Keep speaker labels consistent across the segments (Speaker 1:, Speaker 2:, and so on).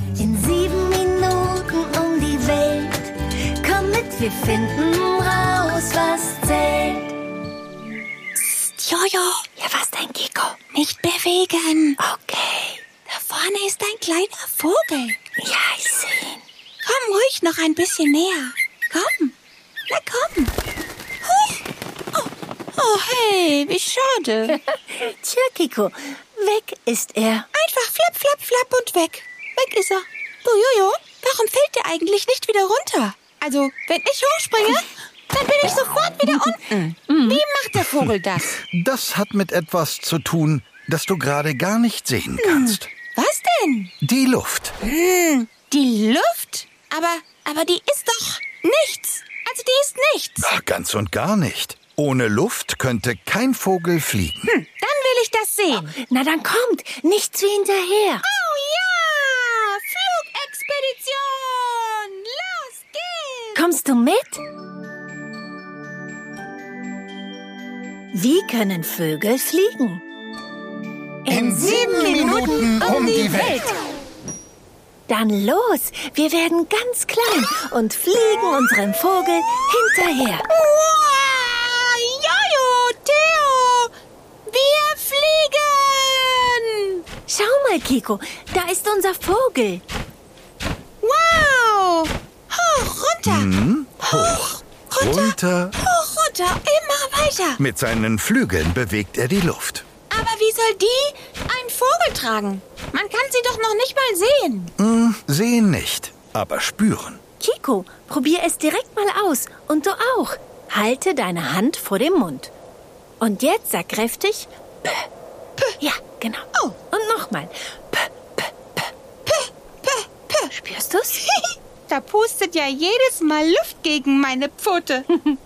Speaker 1: In 7 Minuten um die Welt. Komm mit, wir finden raus, was zählt.
Speaker 2: Psst, Jojo.
Speaker 1: Ja, was denn, Kiko?
Speaker 2: Nicht bewegen.
Speaker 1: Okay.
Speaker 2: Da vorne ist ein kleiner Vogel.
Speaker 1: Ja, ich sehe ihn.
Speaker 2: Komm ruhig noch ein bisschen näher. Komm. Na komm. Huch. Oh, hey, wie schade.
Speaker 1: Tja, Kiko, weg ist er.
Speaker 2: Einfach flapp, flapp, flapp und weg. Weg ist er. Du, Jojo, warum fällt der eigentlich nicht wieder runter? Also, wenn ich hochspringe, dann bin ich sofort wieder unten. Wie macht der Vogel das?
Speaker 3: Das hat mit etwas zu tun, das du gerade gar nicht sehen kannst.
Speaker 2: Was denn?
Speaker 3: Die Luft.
Speaker 2: Die Luft? Aber die ist doch nichts. Also die ist nichts.
Speaker 3: Ach, ganz und gar nicht. Ohne Luft könnte kein Vogel fliegen.
Speaker 2: Dann will ich das sehen.
Speaker 1: Na, dann kommt. Nichts wie hinterher.
Speaker 2: Oh ja! Flugexpedition! Los geht's!
Speaker 1: Kommst du mit? Wie können Vögel fliegen?
Speaker 3: In 7 Minuten um die Welt.
Speaker 1: Dann los, wir werden ganz klein und fliegen unserem Vogel hinterher.
Speaker 2: Wow! Jojo, Theo! Wir fliegen!
Speaker 1: Schau mal, Kiko, da ist unser Vogel.
Speaker 2: Wow! Hoch, runter!
Speaker 3: Hoch, runter.
Speaker 2: Hoch, runter! Immer weiter!
Speaker 3: Mit seinen Flügeln bewegt er die Luft.
Speaker 2: Aber wie soll die einen Vogel tragen? Man kann sie doch noch nicht mal sehen.
Speaker 3: Sehen nicht, aber spüren.
Speaker 1: Kiko, probier es direkt mal aus. Und du auch. Halte deine Hand vor dem Mund. Und jetzt sag kräftig P. P. Ja, genau.
Speaker 2: Oh.
Speaker 1: Und nochmal. P, P, P.
Speaker 2: P, P, P.
Speaker 1: Spürst du's?
Speaker 2: Da pustet ja jedes Mal Luft gegen meine Pfote.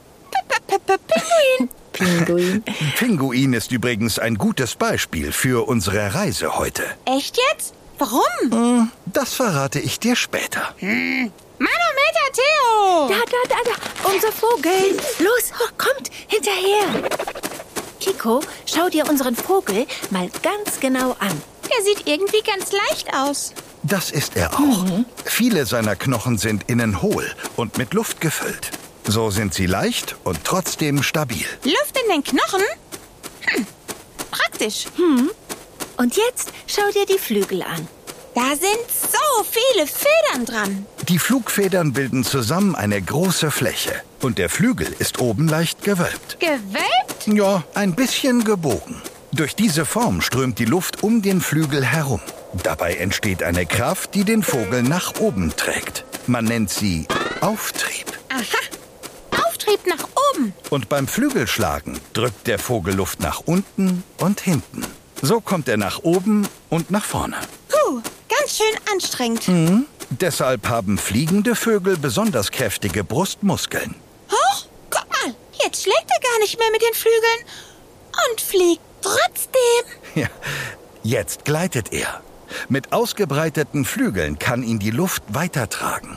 Speaker 2: Pinguin.
Speaker 1: Pinguin.
Speaker 3: Pinguin ist übrigens ein gutes Beispiel für unsere Reise heute.
Speaker 2: Echt jetzt? Warum?
Speaker 3: Das verrate ich dir später.
Speaker 2: Manometer Theo!
Speaker 1: Da. Unser Vogel. Los, kommt, hinterher. Kiko, schau dir unseren Vogel mal ganz genau an.
Speaker 2: Der sieht irgendwie ganz leicht aus.
Speaker 3: Das ist er auch. Viele seiner Knochen sind innen hohl und mit Luft gefüllt. So sind sie leicht und trotzdem stabil.
Speaker 2: Luft in den Knochen? Praktisch.
Speaker 1: Und jetzt schau dir die Flügel an.
Speaker 2: Da sind so viele Federn dran.
Speaker 3: Die Flugfedern bilden zusammen eine große Fläche. Und der Flügel ist oben leicht gewölbt.
Speaker 2: Gewölbt?
Speaker 3: Ja, ein bisschen gebogen. Durch diese Form strömt die Luft um den Flügel herum. Dabei entsteht eine Kraft, die den Vogel nach oben trägt. Man nennt sie Auftrieb.
Speaker 2: Aha. Auftrieb nach oben.
Speaker 3: Und beim Flügelschlagen drückt der Vogel Luft nach unten und hinten. So kommt er nach oben und nach vorne.
Speaker 2: Puh, ganz schön anstrengend.
Speaker 3: Deshalb haben fliegende Vögel besonders kräftige Brustmuskeln.
Speaker 2: Hoch, guck mal. Jetzt schlägt er gar nicht mehr mit den Flügeln. Und fliegt trotzdem.
Speaker 3: Ja, jetzt gleitet er. Mit ausgebreiteten Flügeln kann ihn die Luft weitertragen.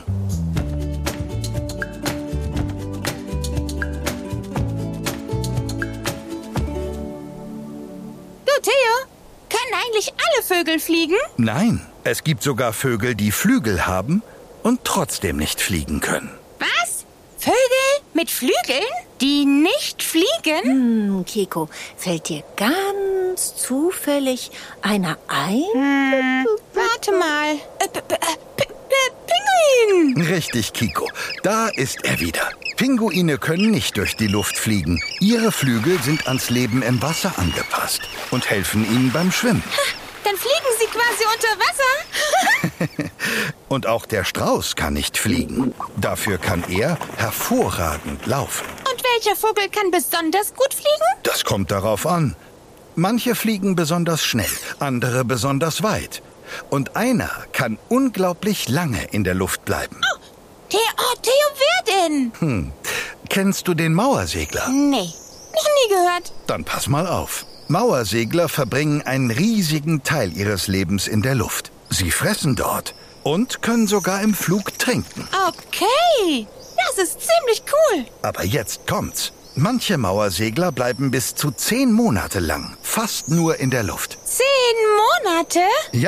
Speaker 2: Du, Theo, können eigentlich alle Vögel fliegen?
Speaker 3: Nein, es gibt sogar Vögel, die Flügel haben und trotzdem nicht fliegen können.
Speaker 2: Was? Vögel mit Flügeln, die nicht fliegen?
Speaker 1: Kiko, fällt dir ganz zufällig einer ein?
Speaker 2: Warte mal. Pinguin!
Speaker 3: Richtig, Kiko. Da ist er wieder. Pinguine können nicht durch die Luft fliegen. Ihre Flügel sind ans Leben im Wasser angepasst und helfen ihnen beim Schwimmen.
Speaker 2: Dann fliegen sie quasi unter Wasser.
Speaker 3: Und auch der Strauß kann nicht fliegen. Dafür kann er hervorragend laufen.
Speaker 2: Und welcher Vogel kann besonders gut fliegen?
Speaker 3: Das kommt darauf an. Manche fliegen besonders schnell, andere besonders weit. Und einer kann unglaublich lange in der Luft bleiben.
Speaker 2: Theo, wer denn?
Speaker 3: Kennst du den Mauersegler?
Speaker 2: Nee, noch nie gehört.
Speaker 3: Dann pass mal auf. Mauersegler verbringen einen riesigen Teil ihres Lebens in der Luft. Sie fressen dort und können sogar im Flug trinken.
Speaker 2: Okay, das ist ziemlich cool.
Speaker 3: Aber jetzt kommt's. Manche Mauersegler bleiben bis zu 10 Monate lang fast nur in der Luft.
Speaker 2: 10 Monate?
Speaker 3: Ja,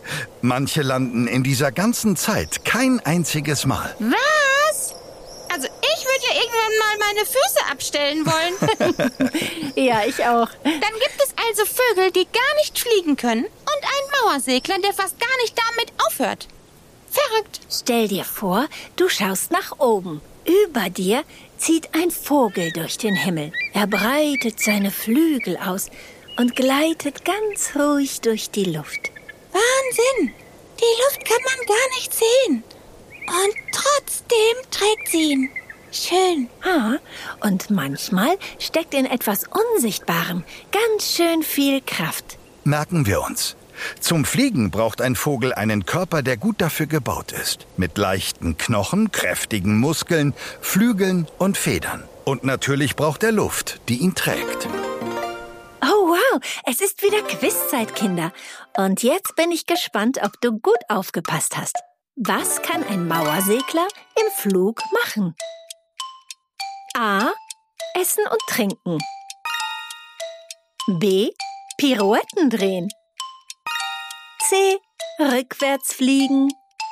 Speaker 3: Manche landen in dieser ganzen Zeit kein einziges Mal.
Speaker 2: Was? Also ich würde ja irgendwann mal meine Füße abstellen wollen.
Speaker 1: Ja, ich auch.
Speaker 2: Dann gibt es also Vögel, die gar nicht fliegen können und einen Mauersegler, der fast gar nicht damit aufhört. Verrückt.
Speaker 1: Stell dir vor, du schaust nach oben. Über dir zieht ein Vogel durch den Himmel. Er breitet seine Flügel aus und gleitet ganz ruhig durch die Luft.
Speaker 2: Wahnsinn! Die Luft kann man gar nicht sehen. Und trotzdem trägt sie ihn. Schön.
Speaker 1: Und manchmal steckt in etwas Unsichtbarem ganz schön viel Kraft.
Speaker 3: Merken wir uns. Zum Fliegen braucht ein Vogel einen Körper, der gut dafür gebaut ist. Mit leichten Knochen, kräftigen Muskeln, Flügeln und Federn. Und natürlich braucht er Luft, die ihn trägt.
Speaker 1: Oh wow, es ist wieder Quizzeit, Kinder. Und jetzt bin ich gespannt, ob du gut aufgepasst hast. Was kann ein Mauersegler im Flug machen? A. Essen und trinken. B. Pirouetten drehen. C. Rückwärts fliegen.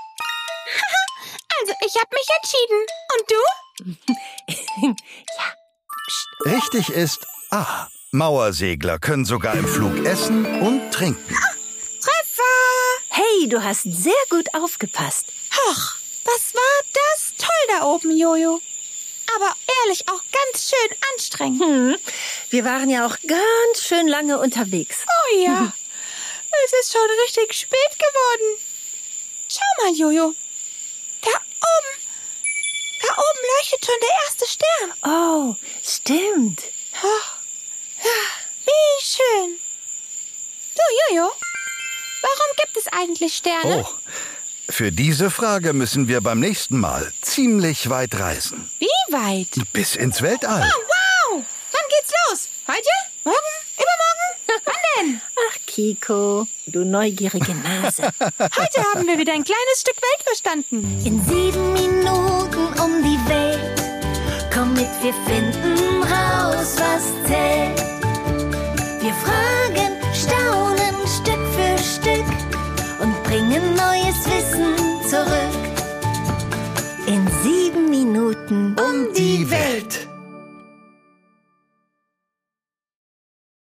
Speaker 2: Also ich habe mich entschieden. Und du?
Speaker 1: Ja.
Speaker 3: Richtig ist A. Mauersegler können sogar im Flug essen und trinken.
Speaker 2: Treffer!
Speaker 1: Hey, du hast sehr gut aufgepasst.
Speaker 2: Hoch, was war das toll da oben, Jojo. Aber ehrlich auch ganz schön anstrengend.
Speaker 1: Wir waren ja auch ganz schön lange unterwegs.
Speaker 2: Oh ja, es ist schon richtig spät geworden. Schau mal, Jojo. Da oben leuchtet schon der erste Stern.
Speaker 1: Oh, stimmt.
Speaker 2: Oh, wie schön. Du, Jojo, warum gibt es eigentlich Sterne?
Speaker 3: Oh, für diese Frage müssen wir beim nächsten Mal ziemlich weit reisen.
Speaker 2: Wie weit?
Speaker 3: Bis ins Weltall.
Speaker 2: Oh, wow! Wann geht's los? Heute? Morgen? Übermorgen? Wann denn?
Speaker 1: Ach, Kiko, du neugierige Nase.
Speaker 2: Heute haben wir wieder ein kleines Stück Welt verstanden.
Speaker 1: In 7 Minuten um die Welt. Komm mit, wir finden raus, was zählt. Wir fragen, staunen Stück für Stück und bringen neues Wissen zurück. In 7 Minuten um die